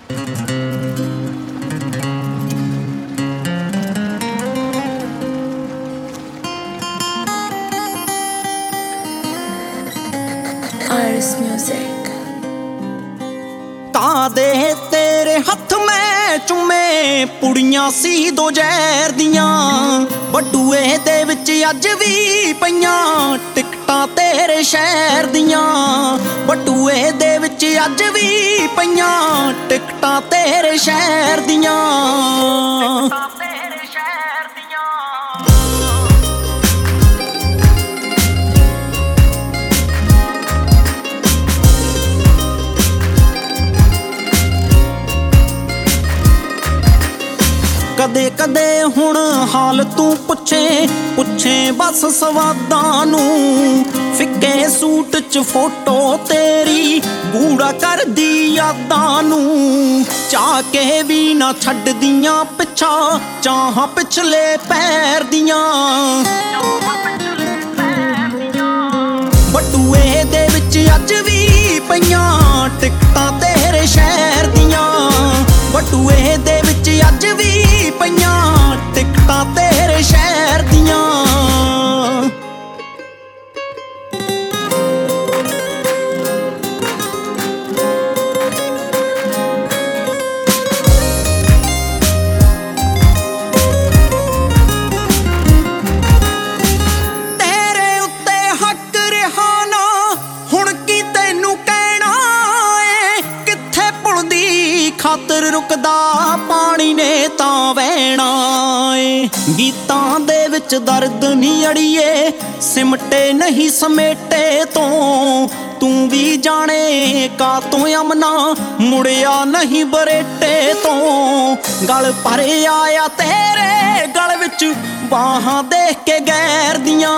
Iris Music। ਕਾਦੇ ਤੇਰੇ ਹੱਥ ਮੈਂ ਚੁੰਮੇ ਪੁੜੀਆਂ ਸੀ ਦੋ ਜ਼ਹਿਰ ਦੀਆਂ, ਬਟੂਏ ਦੇ ਵਿੱਚ ਅੱਜ ਵੀ ਪਈਆਂ ਟਿਕਟਾਂ ਤੇਰੇ ਸ਼ਹਿਰ ਦੀਆਂ, ਬਟੂਏ ਦੇ ਵਿੱਚ ਅੱਜ ਵੀ ਪਈਆਂ ਟਿਕਟਾਂ ਤੇਰੇ ਸ਼ਹਿਰ ਦੀਆਂ। ਕਦੇ ਕਦੇ ਹੁਣ ਹਾਲ ਤੂੰ ਪੁੱਛੇ ਬਸ ਸਵਾਦਾਂ ਨੂੰ, ਫਿੱਕੇ ਸੂਟ 'ਚ ਫੋਟੋ ਤੇਰੀ ਗੂੜਾ ਕਰਦੀ ਯਾਦਾਂ ਨੂੰ, ਚਾਹ ਕੇ ਵੀ ਨਾ ਛੱਡਦੀਆਂ ਪਿੱਛਾ ਚਾਹਾਂ ਪਿਛਲੇ ਪੈਰ ਦੀਆਂ। ਬਟੂਏ ਦੇ ਵਿੱਚ ਅੱਜ ਵੀ ਪਈਆਂ ਟਿਕਟਾਂ ਤੇਰੇ ਸ਼ਹਿਰ ਦੀਆਂ, ਬਟੂਏ ਦੇ ਵਿੱਚ ਅੱਜ ਵੀ ਪਈਆਂ ਟਿਕਟਾਂ ਤੇਰੇ ਸ਼ਹਿਰ ਦੀਆਂ। ਤੇਰੇ ਉੱਤੇ ਹੱਕ ਰਿਹਾ ਨਾ ਹੁਣ ਕੀ ਤੈਨੂੰ ਕਹਿਣਾ ਏ, ਕਿੱਥੇ ਭੁੱਲਦੀ ਖਾਤਰ ਰੁਕਦਾ ਪਾਣੀ ਨੇ ਤਾਂ ਵਹਿਣਾ ਏ। ਗੀਤਾਂ ਦੇ ਵਿੱਚ ਦਰਦ ਨਹੀਂ ਅੜੀਏ ਸਿਮਟੇ ਨਹੀਂ ਸਮੇਟੇ ਤੋਂ, ਤੂੰ ਵੀ ਜਾਣੇ ਕਾਤੋਂ ਅਮਨਾ ਮੁੜਿਆ ਨਹੀਂ ਬਰੇਟੇ ਤੋਂ। ਗਲ ਭਰੇ ਆਇਆ ਤੇਰੇ ਗਲ ਵਿੱਚ ਬਾਹਾਂ ਦੇਖ ਕੇ ਗੈਰ ਦੀਆਂ,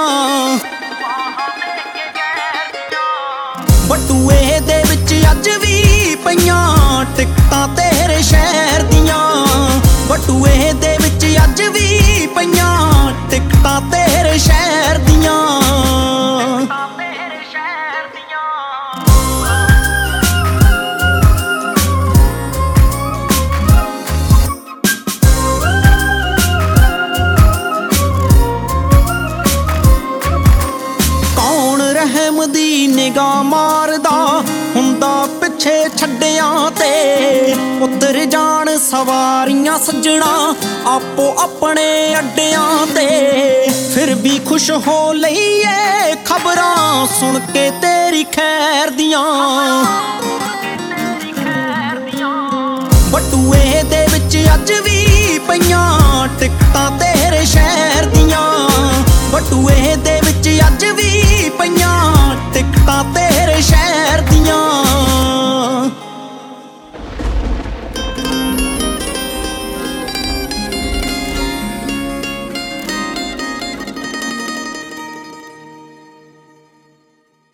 ਬਟੂਏ ਦੇ ਵਿੱਚ ਅੱਜ ਵੀ ਪਈਆਂ ਟਿਕਟਾਂ ਤੇਰੇ ਸ਼ਹਿਰ ਦੀਆਂ, ਬਟੂਏ ਦੇ ਵਿੱਚ ਅੱਜ ਵੀ ਪਈਆਂ ਟਿਕਟਾਂ ਤੇਰੇ ਸ਼ਹਿਰ ਦੀਆਂ। ਕੌਣ ਰਹਿਮ ਦੀ ਨਿਗਾਹ ਮਾਰਦਾ ਹੁੰਦਾ ਪਿੱਛੇ ਛੱਡਿਆਂ ਤੇ, ਉਤਰ ਜਾਣ ਸਵਾਰੀਆਂ ਸੱਜਣਾ ਆਪੋ ਆਪਣੇ ਅੱਡਿਆਂ ਤੇ, ਫਿਰ ਵੀ ਖੁਸ਼ ਹੋ ਲਈਏ ਖਬਰਾਂ ਸੁਣ ਕੇ ਤੇਰੀ ਖੈਰ ਦੀਆਂ। ਬਟੂਏ ਦੇ ਵਿੱਚ ਅੱਜ ਵੀ ਪਈਆਂ ਟਿਕਟਾਂ ਤੇ